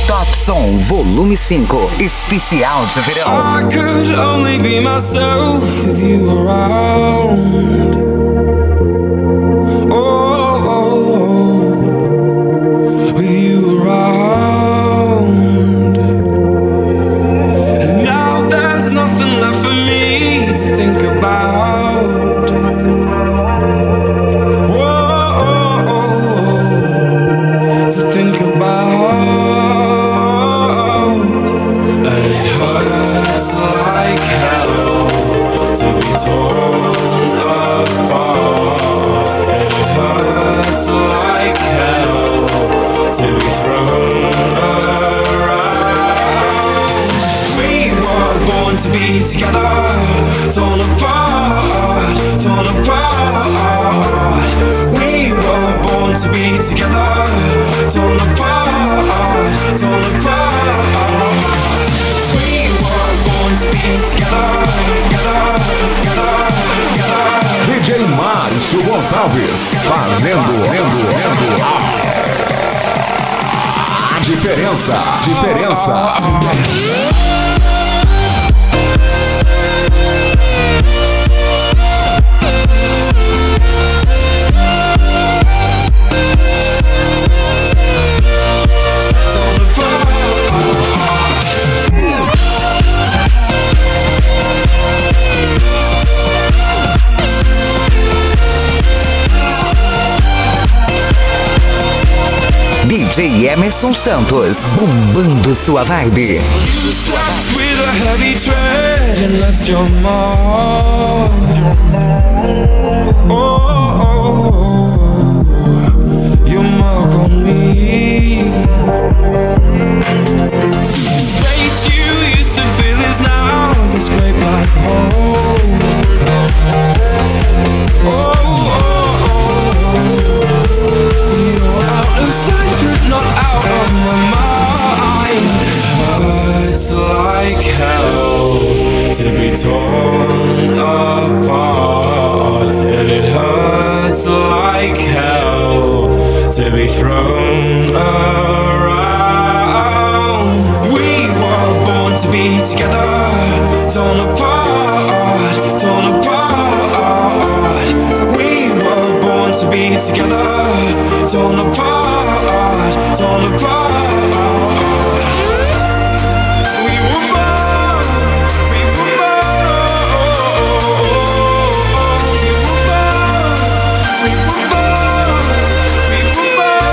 Top Som Volume 5, especial de verão. I could only be myself with you around. With you around. And now there's nothing left for me to think about. To think about. And it hurts like hell to be torn apart. And it hurts like hell to be thrown around. We were born to be together, torn apart, torn apart. We were born to be together, torn apart, torn apart. We were born to be together, together. DJ Márcio Gonçalves fazendo a diferença. DJ Emerson Santos, bombando sua vibe. You slept with a heavy tread and left your mark. Your mark on me. The space you used to fill is now this great black hole. You're out of sight, but not out of my mind. It hurts like hell to be torn apart. And it hurts like hell to be thrown around. We were born to be together, torn apart, torn apart. We were born to be together, torn apart, torn apart. We were born, we were born, we were born, we were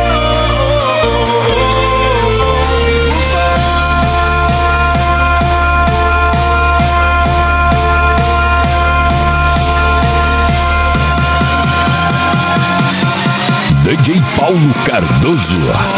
DJ Paulo Cardoso.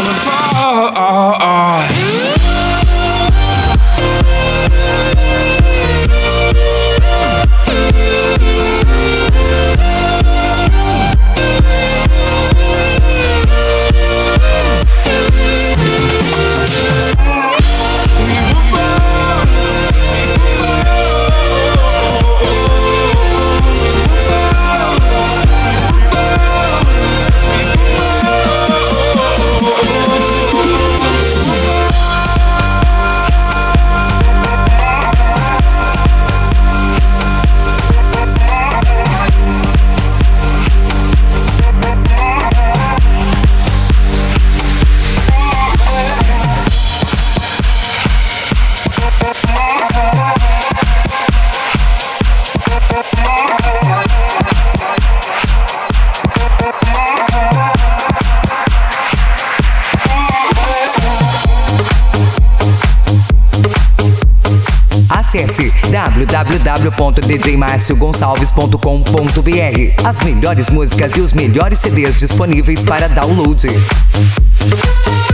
Acesse www.djmarciogonçalves.com.br. As melhores músicas e os melhores CDs disponíveis para download.